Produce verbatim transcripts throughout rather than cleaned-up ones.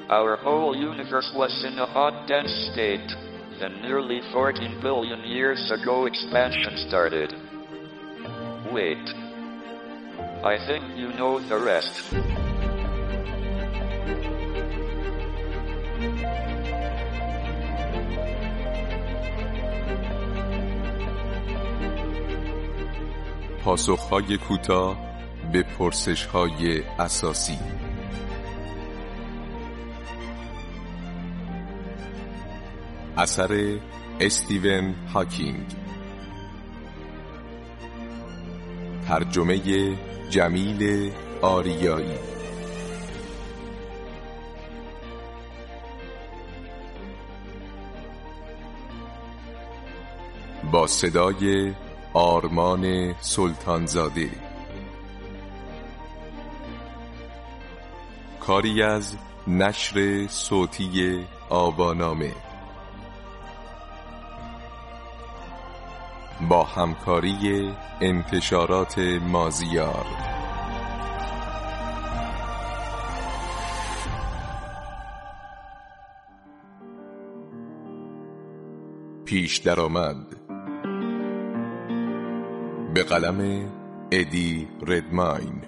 Our whole universe was in a hot, dense state. Then nearly fourteen billion years ago expansion started. Wait. I think you know the rest. پاسخهای کوتاه به پرسش‌های اساسی. اثر استیون هاکینگ. ترجمه جمیل آریایی. با صدای آرمان سلطانزاده. کاری از نشر صوتی آوانامه با همکاری انتشارات مازیار. پیش درآمد به قلم ادی ردماین.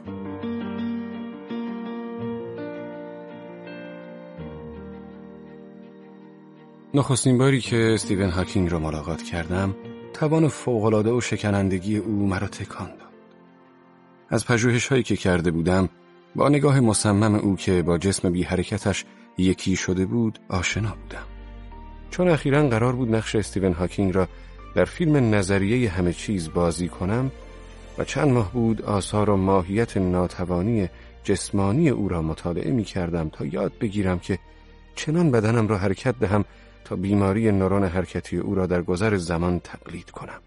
نخستین باری که استیون هاکینگ را ملاقات کردم، توان فوق‌العاده و شکنندگی او مرا تکان داد. از پژوهش‌هایی که کرده بودم، با نگاه مصمم او که با جسم بی حرکتش یکی شده بود، آشنا بودم. چون اخیراً قرار بود نقش استیون هاکینگ را در فیلم نظریه همه چیز بازی کنم و چند ماه بود آثار و ماهیت ناتوانی جسمانی او را مطالعه می کردم تا یاد بگیرم که چنان بدنم را حرکت دهم تا بیماری نورون حرکتی او را در گذر زمان تقلید کنم.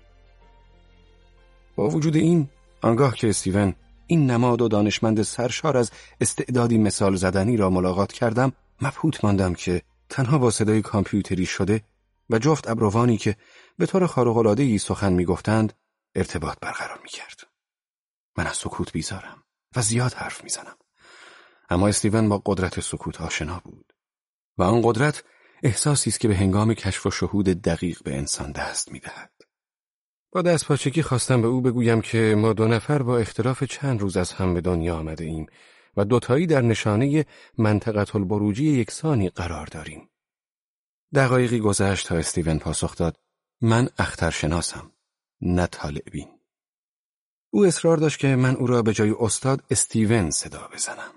با وجود این، آنگاه که استیون، این نماد و دانشمند سرشار از استعدادی مثال زدنی را ملاقات کردم، مبهوت ماندم که تنها با صدای کامپیوتری شده و جفت ابروانی که به طور خارق‌العاده‌ای سخن می‌گفتند ارتباط برقرار می‌کرد. من از سکوت بیزارم و زیاد حرف می‌زنم، اما استیون با قدرت سکوت آشنا بود و آن قدرت احساسی است که به هنگام کشف و شهود دقیق به انسان دست می‌دهد. با دست پاچگی خواستم به او بگویم که ما دو نفر با اختلاف چند روز از هم به دنیا آمده ایم و دوتایی در نشانه منطقه البروجی یکسانی قرار داریم. دقایقی گذشت تا استیون پاسخ داد: من اخترشناسم، نه طالع‌بین. او اصرار داشت که من او را به جای استاد استیون صدا بزنم.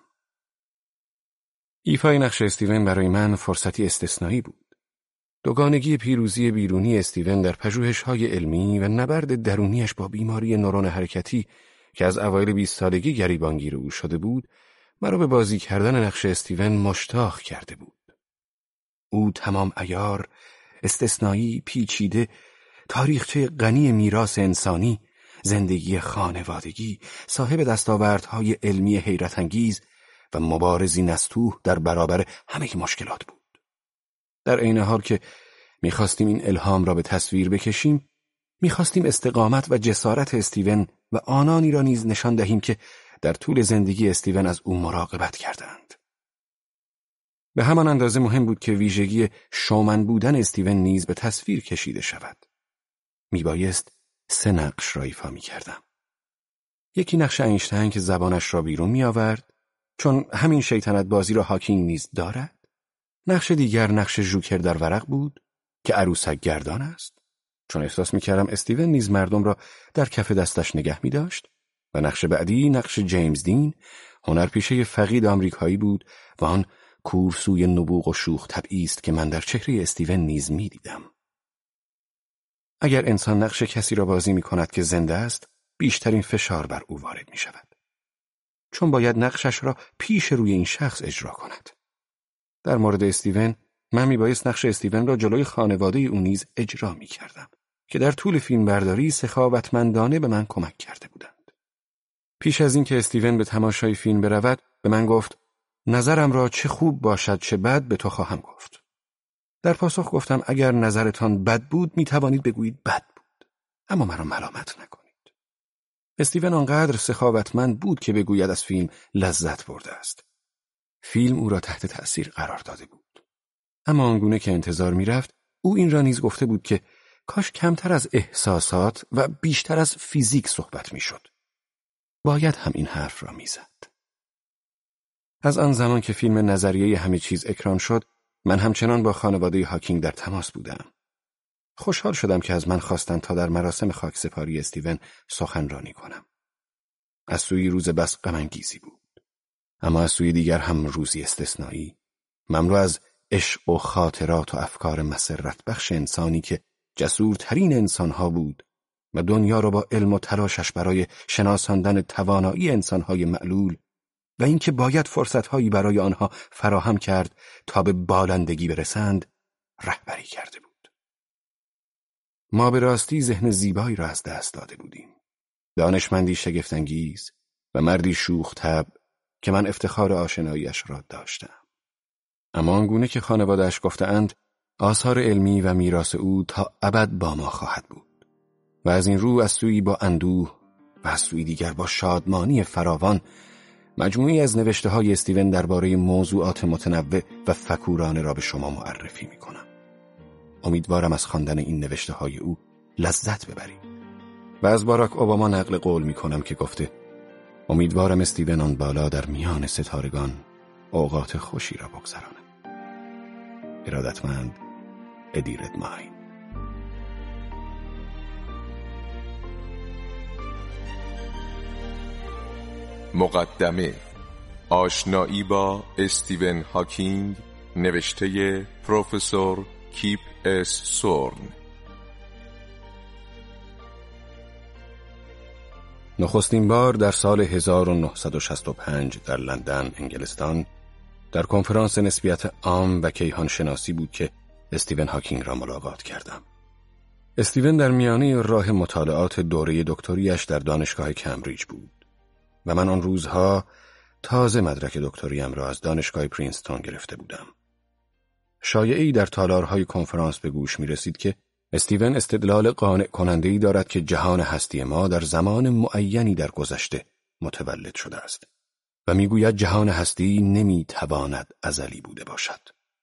ایفای نقش استیون برای من فرصتی استثنایی بود. دوگانگی پیروزی بیرونی استیون در پژوهش‌های علمی و نبرد درونیش با بیماری نورون حرکتی که از اوایل بیست سالگی گریبانگیر او شده بود، مرا به بازی کردن نقش استیون مشتاق کرده بود. او تمام عیار، استثنایی، پیچیده، تاریخچه غنی میراث انسانی، زندگی خانوادگی، صاحب دستاوردهای علمی حیرت انگیز و مبارزی نستوه در برابر همه مشکلات بود. در عین حال که می‌خواستیم این الهام را به تصویر بکشیم، می‌خواستیم استقامت و جسارت استیون و آنانی را نیز نشان دهیم که در طول زندگی استیون از او مراقبت کردند. به همان اندازه مهم بود که ویژگی شومن بودن استیون نیز به تصویر کشیده شود. میبایست سه نقش را ایفا می‌کردم. یکی نقش اینشتین که زبانش را بیرون می‌آورد، چون همین شیطنت بازی را هاکینگ نیز دارد. نقش دیگر نقش ژوکر در ورق بود که عروسک گردان است، چون احساس می‌کردم استیون نیز مردم را در کف دستش نگه می‌داشت. و نقش بعدی نقش جیمز دین، هنرپیشه فقید آمریکایی بود و آن کورسوی نبوغ و شوخ طبعی است که من در چهره استیون نیز می‌دیدم. اگر انسان نقش کسی را بازی می‌کند که زنده است، بیشترین فشار بر او وارد می‌شود، چون باید نقشش را پیش روی این شخص اجرا کند. در مورد استیون، من میبایست نقش استیون را جلوی خانواده او نیز اجرا می‌کردم که در طول فیلم برداری سخاوتمندانه به من کمک کرده بودند. پیش از این که استیون به تماشای فیلم برود، به من گفت: نظرم را چه خوب باشد چه بد به تو خواهم گفت. در پاسخ گفتم اگر نظرتان بد بود میتوانید بگویید بد بود، اما مرا ملامت نکنید. استیون آنقدر سخاوتمند بود که بگوید از فیلم لذت برده است. فیلم او را تحت تأثیر قرار داده بود. اما آنگونه که انتظار می‌رفت، او این را نیز گفته بود که کاش کمتر از احساسات و بیشتر از فیزیک صحبت می‌شد. باید هم این حرف را می‌زد. از آن زمان که فیلم نظریه همه چیز اکران شد، من همچنان با خانواده هاکینگ در تماس بودم. خوشحال شدم که از من خواستند تا در مراسم خاکسپاری استیون سخنرانی کنم. از سوی روز بس غم‌انگیزی بود، اما از سوی دیگر هم روزی استثنایی، مملو از عشق و خاطرات و افکار مسرت بخش انسانی که جسورترین انسانها بود و دنیا را با علم و تلاشش برای شناساندن توانایی انسانهای معلول و اینکه باید فرصتهایی برای آنها فراهم کرد تا به بالندگی برسند رهبری کرده بود. ما به راستی ذهن زیبایی را از دست داده بودیم. دانشمندی شگفت‌انگیز و مردی شوخ طبع که من افتخار آشناییش را داشتم. اما آنگونه که خانواده‌اش گفته‌اند آثار علمی و میراث او تا ابد با ما خواهد بود و از این رو از سوی با اندوه و از سوی دیگر با شادمانی فراوان مجموعی از نوشته‌های استیون درباره موضوعات متنوع و فکورانه را به شما معرفی می‌کنم. امیدوارم از خواندن این نوشته‌های او لذت ببرید. و از باراک اوباما نقل قول می‌کنم که گفته: امیدوارم استیون آن بالا در میان ستارگان اوقات خوشی را بگذراند. ارادتمند ادی ردماین. مقدمه: آشنایی با استیون هاکینگ، نوشته پروفسور کیپ اس سورن. نخستین بار در سال هزار و نهصد و شصت و پنج در لندن، انگلستان، در کنفرانس نسبیت عام و کیهان شناسی بود که استیون هاکینگ را ملاقات کردم. استیون در میانه راه مطالعات دوره دکتریش در دانشگاه کمبریج بود و من آن روزها تازه مدرک دکتریم را از دانشگاه پرینستون گرفته بودم. شایعی در تالارهای کنفرانس به گوش می رسید که استیون استدلال قانع کننده‌ای دارد که جهان هستی ما در زمان معینی در گذشته متولد شده است و میگوید جهان هستی نمیتواند ازلی بوده باشد.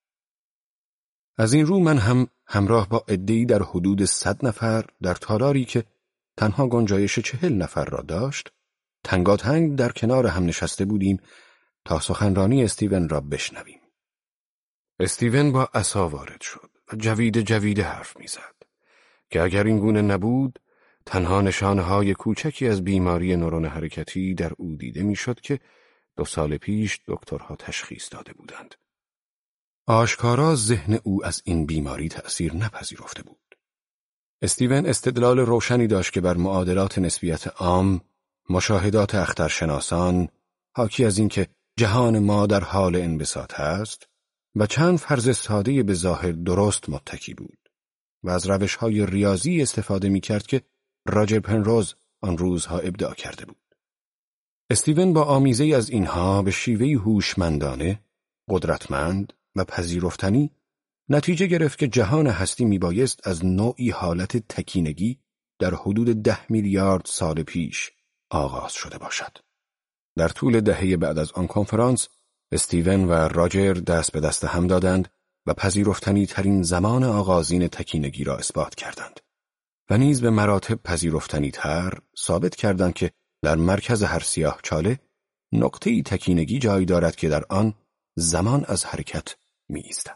از این رو من هم همراه با عده‌ای در حدود صد نفر در تالاری که تنها گنجایش چهل نفر را داشت، تنگاتنگ در کنار هم نشسته بودیم تا سخنرانی استیون را بشنویم. استیون با عصا وارد شد و جوید جوید حرف میزد که اگر این گونه نبود تنها نشانه‌های کوچکی از بیماری نورون حرکتی در او دیده میشد که دو سال پیش دکترها تشخیص داده بودند. آشکارا ذهن او از این بیماری تأثیر نپذیرفته بود. استیون استدلال روشنی داشت که بر معادلات نسبیت عام، مشاهدات اخترشناسان، حاکی از اینکه جهان ما در حال انبساط است و چند فرض ساده به ظاهر درست متکی بود و از روش‌های ریاضی استفاده می‌کرد که راجر پنروز آن روزها ابداع کرده بود. استیون با آمیزه‌ای از اینها به شیوهی هوشمندانه، قدرتمند و پذیرفتنی نتیجه گرفت که جهان هستی میبایست از نوعی حالت تکینگی در حدود ده میلیارد سال پیش آغاز شده باشد. در طول دهه بعد از آن کنفرانس، استیون و راجر دست به دست هم دادند و پذیرفتنی ترین زمان آغازین تکینگی را اثبات کردند و نیز به مراتب پذیرفتنی تر ثابت کردند که در مرکز هر سیاه چاله نقطه‌ای تکینگی جای دارد که در آن زمان از حرکت می ایستد.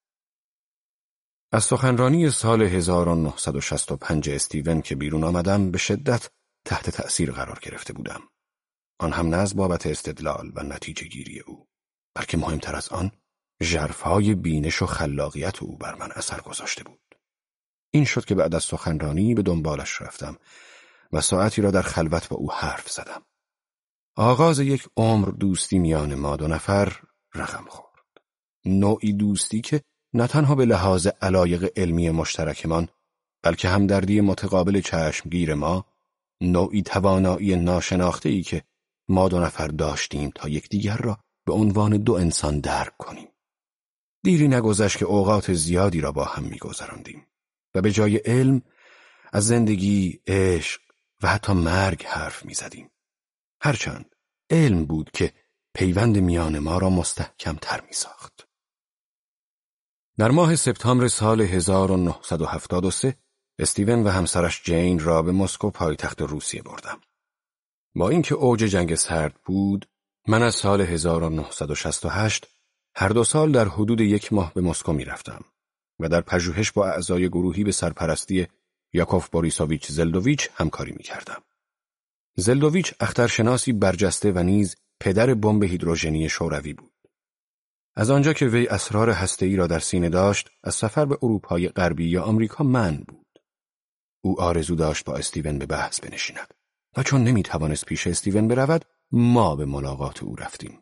از سخنرانی سال هزار و نهصد و شصت و پنج استیون که بیرون آمدم به شدت تحت تأثیر قرار گرفته بودم. آن هم نه از بابت استدلال و نتیجه گیری او، بلکه مهمتر از آن ژرفهای بینش و خلاقیت او بر من اثر گذاشته بود. این شد که بعد از سخنرانی به دنبالش رفتم و ساعتی را در خلوت با او حرف زدم. آغاز یک عمر دوستی میان ما دو نفر رقم خورد. نوعی دوستی که نه تنها به لحاظ علایق علمی مشترکمان، بلکه همدردی متقابل چشمگیر ما، نوعی توانایی ناشناخته‌ای که ما دو نفر داشتیم تا یکدیگر را به عنوان دو انسان درک کنیم. دیری نگذشت که اوقات زیادی را با هم می‌گذراندیم و به جای علم از زندگی، عشق و حتی مرگ حرف می‌زدیم. هرچند علم بود که پیوند میان ما را مستحکم تر می ساخت. در ماه سپتامبر سال هزار و نهصد و هفتاد و سه استیون و همسرش جین را به مسکو پایتخت روسیه بردم. با اینکه اوج جنگ سرد بود، من از سال هزار و نهصد و شصت و هشت هر دو سال در حدود یک ماه به مسکو می رفتم و در پژوهش با اعضای گروهی به سرپرستی یاکوف بوریسوویچ زلدویچ همکاری می کردم. زلدویچ اخترشناسی برجسته و نیز پدر بمب هیدروژنی شوروی بود. از آنجا که وی اسرار هسته‌ای را در سینه داشت، از سفر به اروپای غربی یا آمریکا منع بود. او آرزو داشت با استیون به بحث بنشیند و چون نمی توانست پیش استیون برود، ما به ملاقات او رفتیم.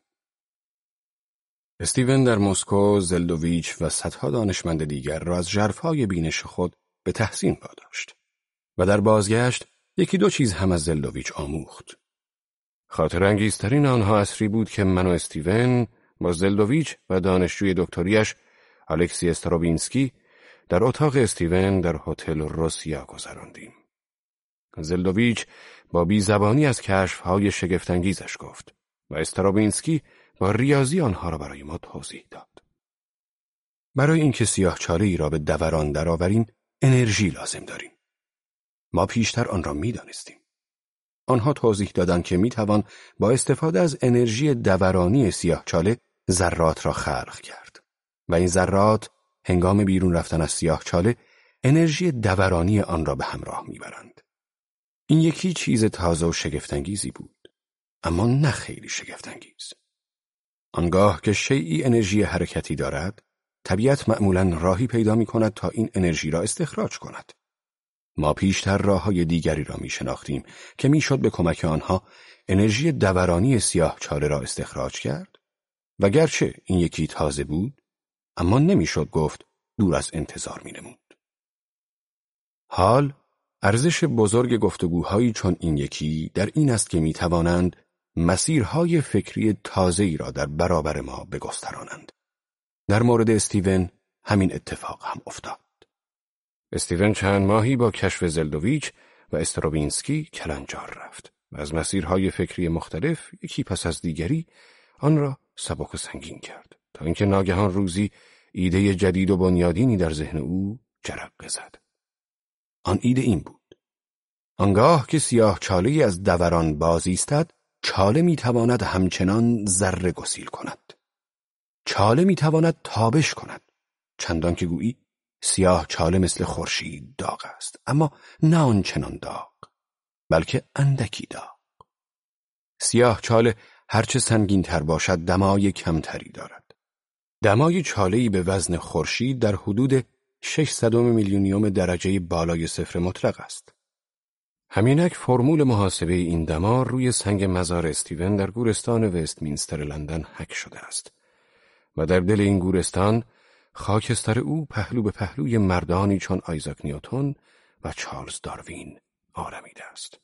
استیون در مسکو زلدویچ و صدها دانشمند دیگر را از ژرفای بینش خود به تحسین واداشت و در بازگشت یکی دو چیز هم از زلدویچ آموخت. خاطر انگیزترین آنها عصری بود که من و استیون با زلدویچ و دانشجوی دکتریش الکسی استروبینسکی در اتاق استیون در هتل روسیا گذراندیم. زلدویچ با بیزبانی از کشف‌های شگفت‌انگیزش گفت و استروبینسکی با ریاضی آنها را برای ما توضیح داد. برای اینکه سیاه‌چاله‌ای را به دوران درآوریم، انرژی لازم داریم. ما پیشتر آن را می‌دانستیم. آنها توضیح دادند که می‌توان با استفاده از انرژی دورانی سیاه‌چاله ذرات را خلق کرد و این ذرات هنگام بیرون رفتن از سیاه‌چاله انرژی دورانی آن را به همراه می‌برند. این یکی چیز تازه و شگفت‌انگیزی بود، اما نه خیلی شگفت‌انگیز. آنگاه که شیئی انرژی حرکتی دارد، طبیعت معمولاً راهی پیدا می‌کند تا این انرژی را استخراج کند. ما پیشتر راه‌های دیگری را می‌شناختیم که می‌شد به کمک آنها انرژی دورانی سیاه‌چاله را استخراج کرد و گرچه این یکی تازه بود، اما نمی‌شد گفت دور از انتظار می‌نمود. حال ارزش بزرگ گفتگوهایی چون این یکی در این است که می‌توانند مسیرهای فکری تازه‌ای را در برابر ما بگسترانند. در مورد استیون همین اتفاق هم افتاد. استیون چند ماهی با کشف زلدویچ و استروبینسکی کلنجار رفت و از مسیرهای فکری مختلف یکی پس از دیگری آن را سبک و سنگین کرد تا اینکه ناگهان روزی ایده جدید و بنیادینی در ذهن او جرقه زد. آن ایده این بود: آنگاه که سیاه چاله‌ای از دوران باز ایستد، چاله میتواند همچنان ذره گسیل کند. چاله میتواند تابش کند، چندان که گویی سیاه چاله مثل خورشید داغ است، اما نه آنچنان داغ، بلکه اندکی داغ. سیاه چاله هرچه سنگین تر باشد دمای کمتری دارد. دمای چاله‌ای به وزن خورشید در حدود ششصد میلیونیوم درجه بالای صفر مطلق است. همینک فرمول محاسبه این دما روی سنگ مزار استیون در گورستان وستمینستر لندن حک شده است و در دل این گورستان خاکستر او پهلو به پهلوی مردانی چون آیزاک نیوتن و چارلز داروین آرمیده است.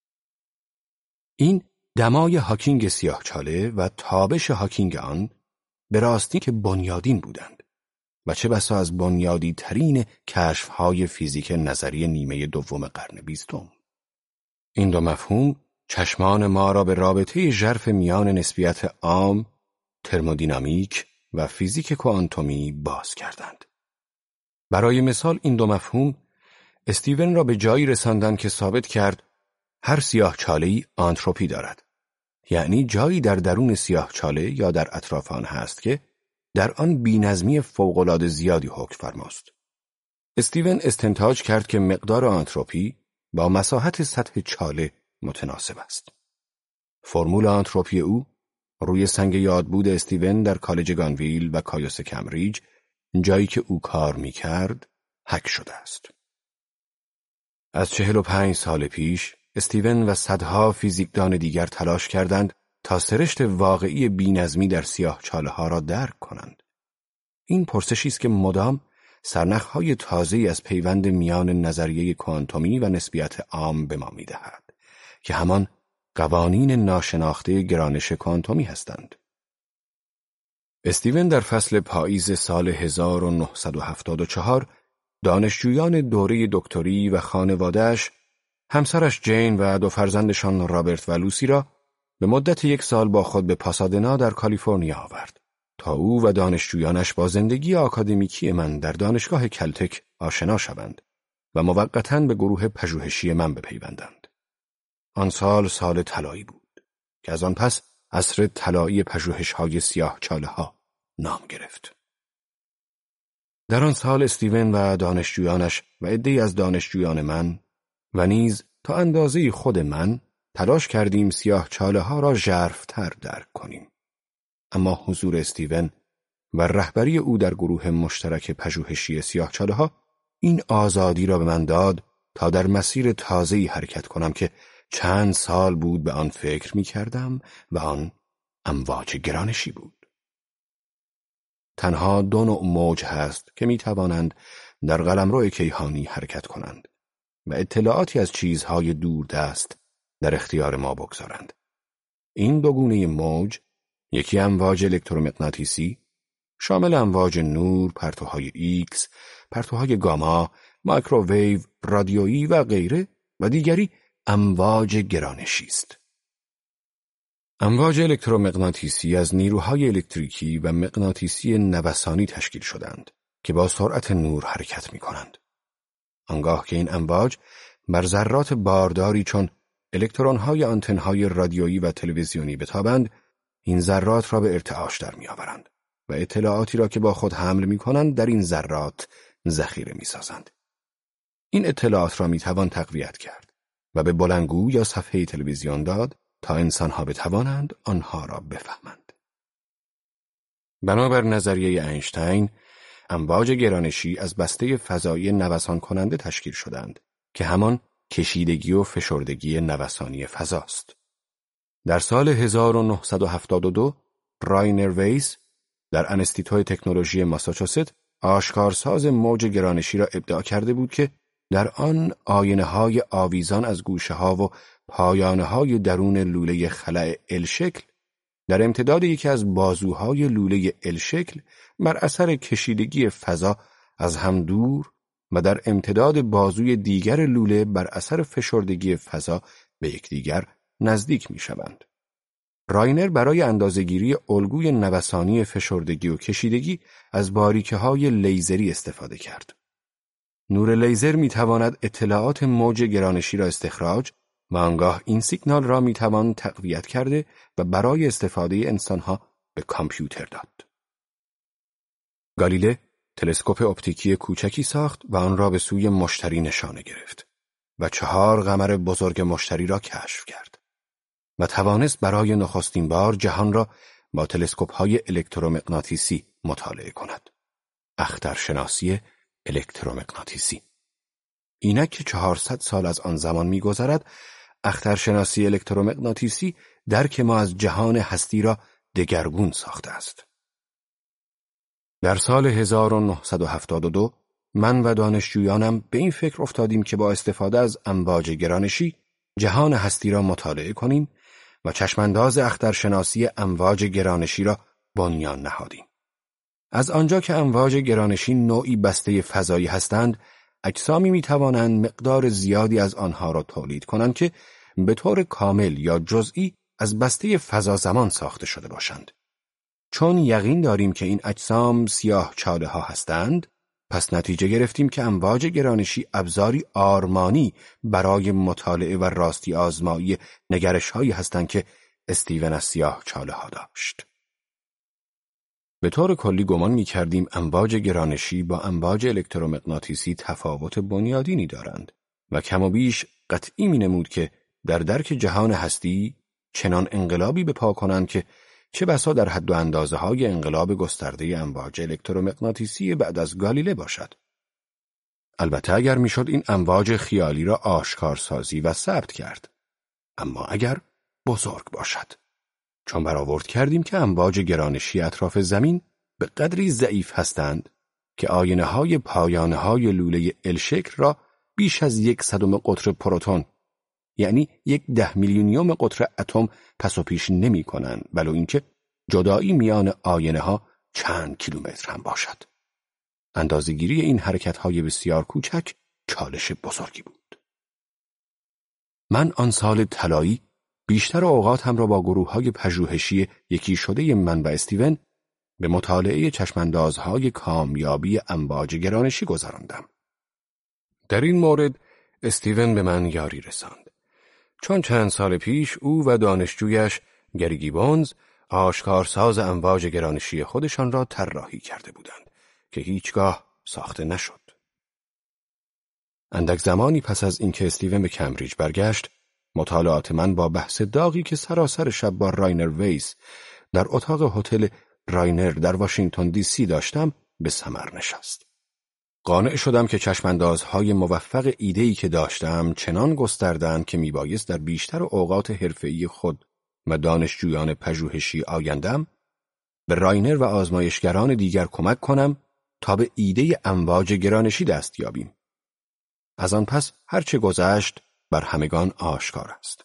این دمای هاکینگ سیاهچاله و تابش هاکینگ آن به راستی که بنیادین بودند و چه بسا از بنیادی ترین کشف‌های فیزیک نظری نیمه دوم قرن بیستم. این دو مفهوم چشمان ما را به رابطه ژرف میان نسبیت عام، ترمودینامیک و فیزیک کوانتومی باز کردند. برای مثال این دو مفهوم استیون را به جایی رساندند که ثابت کرد هر سیاهچاله‌ای آنتروپی دارد، یعنی جایی در درون سیاهچاله یا در اطراف آن هست که در آن بی‌نظمی فوق‌العاده زیادی حکم فرماست. استیون استنتاج کرد که مقدار آنتروپی با مساحت سطح چاله متناسب است. فرمول آنتروپی او روی سنگ یادبود استیون در کالج گانویل و کایوس کمبریج، جایی که او کار می‌کرد، حک شده است. از چهل و پنج سال پیش استیون و صدها فیزیکدان دیگر تلاش کردند تا سرشت واقعی بی‌نظمی در سیاه‌چاله‌ها را درک کنند. این پرسشی است که مدام سرنخ‌های تازه‌ای از پیوند میان نظریه کوانتومی و نسبیت عام به ما می‌دهد که همان قوانین ناشناخته گرانش کوانتومی هستند. استیون در فصل پاییز سال هزار و نهصد و هفتاد و چهار دانشجویان دوره دکتری و خانواده‌اش، همسرش جین و دو فرزندشان رابرت و لوسی را به مدت یک سال با خود به پاسادنا در کالیفرنیا آورد تا او و دانشجویانش با زندگی آکادمیکی من در دانشگاه کلتک آشنا شوند و موقتاً به گروه پژوهشی من بپیوندند. آن سال سال طلایی بود که از آن پس عصر طلایی پژوهش‌های سیاه‌چاله‌ها نام گرفت. در آن سال استیون و دانشجویانش و عده‌ای از دانشجویان من و نیز تا اندازه خود من تلاش کردیم سیاه‌چاله‌ها را ژرف‌تر درک کنیم. اما حضور استیون و رهبری او در گروه مشترک پژوهشی سیاه‌چاله‌ها این آزادی را به من داد تا در مسیر تازه‌ای حرکت کنم که چند سال بود به آن فکر می کردم و آن امواج گرانشی بود. تنها دو نوع موج هست که می توانند در قلمرو کیهانی حرکت کنند و اطلاعاتی از چیزهای دوردست در اختیار ما بگذارند. این دو گونه موج، یکی امواج الکترومغناطیسی شامل امواج نور، پرتوهای ایکس، پرتوهای گاما، مایکروویو، رادیویی و غیره، و دیگری امواج گرانشی است. امواج الکترومغناطیسی از نیروهای الکتریکی و مغناطیسی نوسانی تشکیل شدند که با سرعت نور حرکت می کنند. آنگاه که این امواج بر ذرات بارداری چون الکترون‌های آنتن‌های رادیویی و تلویزیونی بتابند، این ذرات را به ارتعاش در می آورند و اطلاعاتی را که با خود حمل می کنند در این ذرات ذخیره می سازند. این اطلاعات را می توان تقویت کرد و به بلندگو یا صفحه تلویزیون داد تا انسانها بتوانند آنها را بفهمند. بنابر نظریه اینشتین، امواج گرانشی از بسته فضایی نوسان کننده تشکیل شدند که همان کشیدگی و فشردگی نوسانی فضاست. در سال هزار و نهصد و هفتاد و دو راینر ویس در انستیتوی تکنولوژی ماساچوست آشکارساز موج گرانشی را ابداع کرده بود که در آن آینه‌های آویزان از گوشه‌ها و پایانه‌های درون لوله خلأ ال شکل در امتداد یکی از بازوهای لوله ال شکل بر اثر کشیدگی فضا از هم دور و در امتداد بازوی دیگر لوله بر اثر فشردگی فضا به یکدیگر نزدیک می‌شوند. راینر برای اندازه‌گیری الگوی نوسانی فشردگی و کشیدگی از باریکه‌های لیزری استفاده کرد. نور لیزر می‌تواند اطلاعات موج گرانشی را استخراج و آنگاه این سیگنال را می‌توان تقویت کرده و برای استفاده انسان‌ها به کامپیوتر داد. گالیله تلسکوپ اپتیکی کوچکی ساخت و آن را به سوی مشتری نشانه گرفت و چهار قمر بزرگ مشتری را کشف کرد و توانست برای نخستین بار جهان را با تلسکوپ‌های الکترومغناطیسی مطالعه کند. اخترشناسی الکترومغناطیسی. اینک که چهارصد سال از آن زمان می‌گذرد، اخترشناسی الکترومغناطیسی درک ما از جهان هستی را دگرگون ساخته است. در سال هزار و نهصد و هفتاد و دو من و دانشجویانم به این فکر افتادیم که با استفاده از امواج گرانشی جهان هستی را مطالعه کنیم و چشمانداز اخترشناسی امواج گرانشی را بنیان نهادیم. از آنجا که امواج گرانشی نوعی بسته فضایی هستند، اجسامی می توانند مقدار زیادی از آنها را تولید کنند که به طور کامل یا جزئی از بسته فضا زمان ساخته شده باشند. چون یقین داریم که این اجسام سیاه چاله ها هستند، پس نتیجه گرفتیم که امواج گرانشی ابزاری آرمانی برای مطالعه و راستی آزمایی نگرش هایی هستند که استیون از سیاه چاله ها داشت. به طور کلی گمان می کردیم امواج گرانشی با امواج الکترومغناطیسی تفاوت بنیادینی دارند و کم و بیش قطعی می نمود که در درک جهان هستی چنان انقلابی به پا کنند که چه بسا در حد و اندازه های انقلاب گسترده امواج الکترومغناطیسی بعد از گالیله باشد. البته اگر می شد این امواج خیالی را آشکارسازی و ثبت کرد، اما اگر بزرگ باشد. چون برآورد کردیم که امواج گرانشی اطراف زمین به قدری ضعیف هستند که آینه های پایانه های لوله ال شکل را بیش از یک صدم قطر پروتون، یعنی یک ده میلیونیوم قطر اتم پس و پیش نمی کنند، ولو اینکه جدایی میان آینه ها چند کیلومتر هم باشد. اندازه‌گیری این حرکت های بسیار کوچک چالش بزرگی بود. من آن سال طلایی بیشتر اوقات هم را با گروه های پژوهشی یکی شده من و استیون به مطالعه چشماندازهای کامیابی امواج گرانشی گذراندم. در این مورد استیون به من یاری رساند، چون چند سال پیش او و دانشجویش گری گیبونز آشکارساز امواج گرانشی خودشان را طراحی کرده بودند که هیچگاه ساخته نشد. اندک زمانی پس از اینکه استیون به کمبریج برگشت، مطالعات من با بحث داغی که سراسر شب با راینر ویس در اتاق هتل راینر در واشنگتن دی سی داشتم به ثمر نشست. قانع شدم که چشماندازهای موفق ایده‌ای که داشتم چنان گستردند که میبایست در بیشتر اوقات حرفه‌ای خود و دانشجویان پژوهشی آیندم به راینر و آزمایشگران دیگر کمک کنم تا به ایده امواج گرانشی دست یابیم. از آن پس هرچه گذشت بر همگان آشکار است.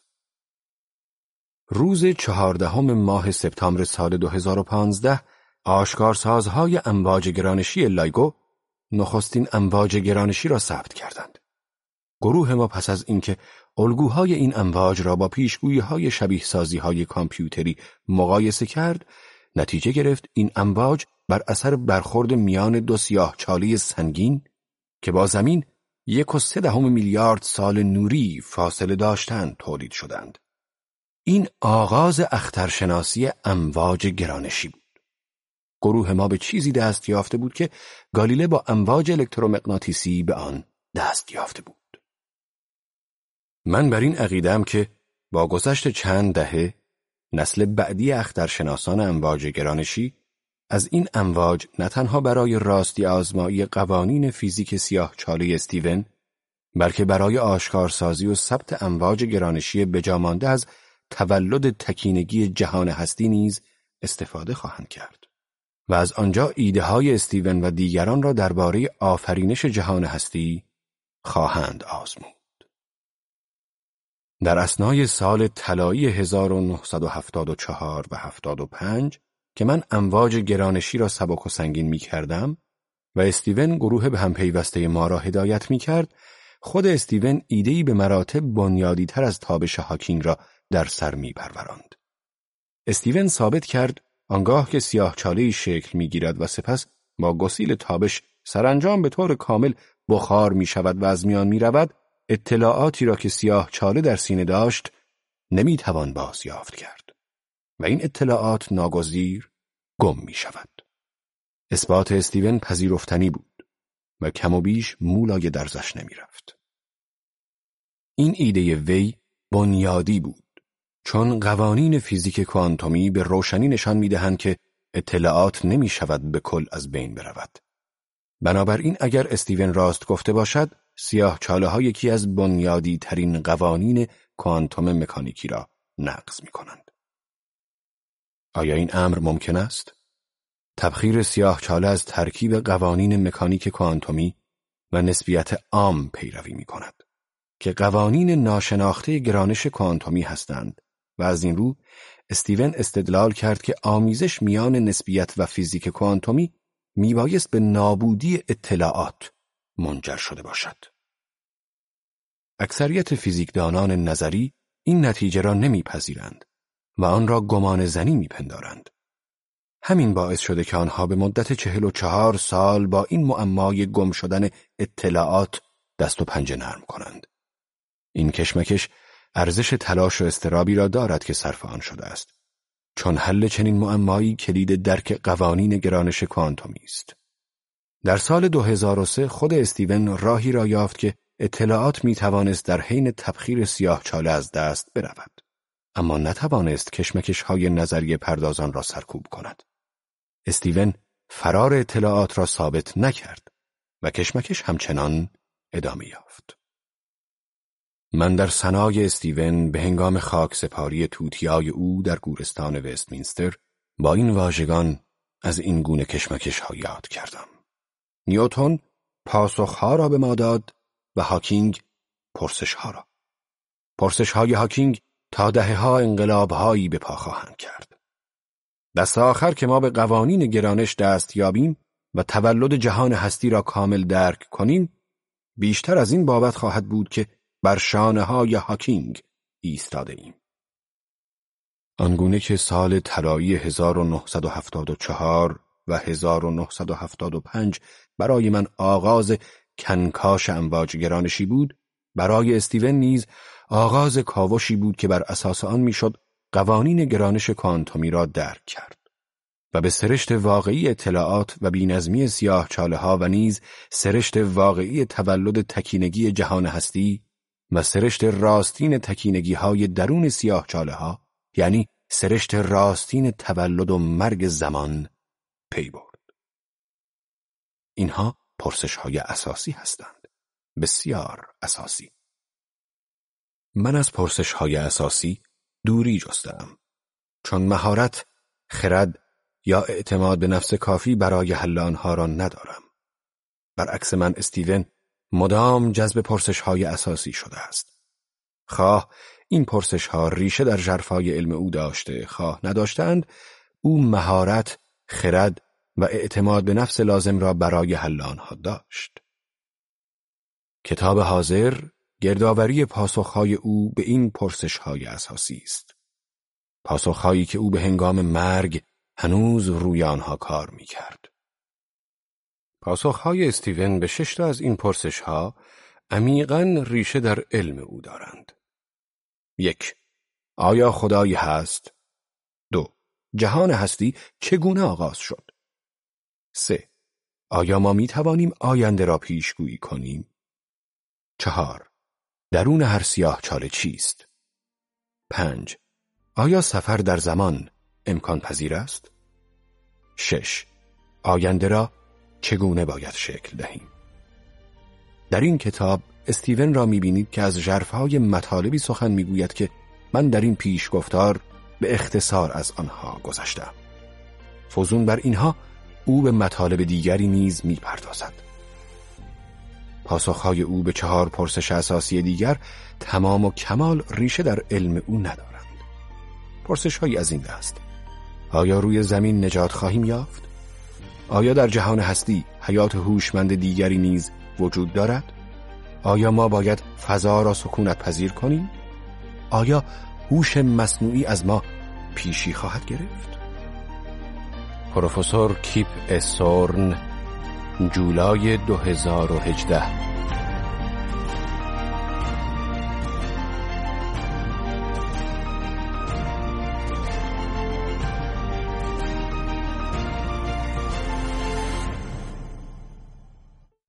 روز چهاردهم ماه سپتامبر سال دو هزار و پانزده آشکارسازهای امواج گرانشی لایگو نخستین امواج گرانشی را ثبت کردند. گروه ما پس از اینکه الگوهای این امواج را با پیشگویی‌های شبیه سازی‌های کامپیوتری مقایسه کرد، نتیجه گرفت این امواج بر اثر برخورد میان دو سیاهچاله سنگین که با زمین یک و سه دهم میلیارد سال نوری فاصله داشتند تولید شدند. این آغاز اخترشناسی امواج گرانشی بود. گروه ما به چیزی دست یافته بود که گالیله با امواج الکترومغناطیسی به آن دست یافته بود. من بر این عقیده‌ام که با گذشت چند دهه نسل بعدی اخترشناسان امواج گرانشی از این امواج نه تنها برای راستی آزمایی قوانین فیزیک سیاهچاله استیون، بلکه برای آشکارسازی و ثبت امواج گرانشی بجامانده از تولد تکینگی جهان هستی نیز استفاده خواهند کرد و از آنجا ایده های استیون و دیگران را درباره آفرینش جهان هستی خواهند آزمود. در اثنای سال طلایی هزار و نهصد و هفتاد و چهار و هفتاد و پنج که من امواج گرانشی را سبک و سنگین می کردم و استیون گروه به هم پیوسته ما را هدایت می کرد، خود استیون ایده‌ای به مراتب بنیادی تر از تابش هاکینگ را در سر می پروراند. استیون ثابت کرد آنگاه که سیاهچاله‌ای شکل می گیرد و سپس با گسیل تابش سرانجام به طور کامل بخار می شود و از میان می رود، اطلاعاتی را که سیاهچاله در سینه داشت نمی توان بازیافت کرد و این اطلاعات ناگزیر گم می شود. اثبات استیون پذیرفتنی بود و کم و بیش مولای درزش نمی رفت. این ایده وی بنیادی بود، چون قوانین فیزیک کوانتومی به روشنی نشان می دهند که اطلاعات نمی شود به کل از بین برود. بنابراین اگر استیون راست گفته باشد، سیاهچاله ها یکی از بنیادی ترین قوانین کوانتوم مکانیکی را نقض می کنند. آیا این امر ممکن است؟ تبخیر سیاهچاله از ترکیب قوانین مکانیک کوانتومی و نسبیت عام پیروی می کند که قوانین ناشناخته گرانش کوانتومی هستند و از این رو استیون استدلال کرد که آمیزش میان نسبیت و فیزیک کوانتومی میبایست به نابودی اطلاعات منجر شده باشد. اکثریت فیزیکدانان نظری این نتیجه را نمیپذیرند و آن را گمان زنی میپندارند. همین باعث شده که آنها به مدت چهل و چهار سال با این معمای گم شدن اطلاعات دست و پنجه نرم کنند. این کشمکش ارزش تلاش و اضطرابی را دارد که صرف آن شده است، چون حل چنین معمایی کلید درک قوانین گرانش کوانتومی است. در سال دو هزار و سه خود استیون راهی را یافت که اطلاعات می توانست در حین تبخیر سیاهچاله از دست برود، اما نتوانست کشمکش های نظریه پردازان را سرکوب کند. استیون فرار اطلاعات را ثابت نکرد و کشمکش همچنان ادامه یافت. من در ثنای استیون به هنگام خاک سپاری توتیای او در گورستان وستمینستر با این واژگان از این گونه کشمکش ها یاد کردم. نیوتن پاسخها را به ما داد و هاکینگ پرسشها را. پرسشهای هاکینگ تا دهه‌ها انقلاب‌هایی به پا خواهند کرد. دست آخر که ما به قوانین گرانش دست یابیم و تولد جهان هستی را کامل درک کنیم، بیشتر از این بابت خواهد بود که بر شانه‌های هاکینگ ایستاده ایم. آنگونه که سال طلایی هزار و نهصد و هفتاد و چهار و هزار و نهصد و هفتاد و پنج برای من آغاز کنکاش امواج گرانشی بود، برای استیون نیز آغاز کاوشی بود که بر اساس آن میشد قوانین گرانش کوانتومی را درک کرد و به سرشت واقعی اطلاعات و بی‌نظمی سیاه چاله ها و نیز سرشت واقعی تولد تکینگی جهان هستی و سرشت راستین تکینگی های درون سیاه چاله ها، یعنی سرشت راستین تولد و مرگ زمان، پی برد. اینها پرسش های اساسی هستند، بسیار اساسی. من از پرسش های اساسی دوری جستم، چون مهارت، خرد یا اعتماد به نفس کافی برای حل آنها را ندارم. برعکس من، استیون مدام جذب پرسش های اساسی شده است. خواه این پرسش ها ریشه در ژرفای علم او داشته، خواه نداشتند، او مهارت، خرد و اعتماد به نفس لازم را برای حل آنها داشت. کتاب حاضر گردآوری پاسخهای او به این پرسشهای اساسی است. پاسخهایی که او به هنگام مرگ هنوز روی آنها کار می‌کرد. پاسخهای استیون به شش تا از این پرسشها عمیقاً ریشه در علم او دارند. یک، آیا خدایی هست؟ دو، جهان هستی چگونه آغاز شد؟ سه، آیا ما می توانیم آینده را پیشگویی کنیم؟ چهار، درون هر سیاه چاله چیست؟ پنج، آیا سفر در زمان امکان پذیر است؟ شش، آینده را چگونه باید شکل دهیم؟ در این کتاب استیون را می بینید که از ژرفهای مطالبی سخن می گوید که من در این پیش گفتار به اختصار از آنها گذشتم. فزون بر اینها او به مطالب دیگری نیز می پردازد. پاسخهای او به چهار پرسش اساسی دیگر تمام و کمال ریشه در علم او ندارند. پرسش‌هایی از این دست: آیا روی زمین نجات خواهیم یافت؟ آیا در جهان هستی حیات هوشمند دیگری نیز وجود دارد؟ آیا ما باید فضا را سکونت پذیر کنیم؟ آیا هوش مصنوعی از ما پیشی خواهد گرفت؟ پروفسور کیپ اس سورن، جولای دو هزار و هجده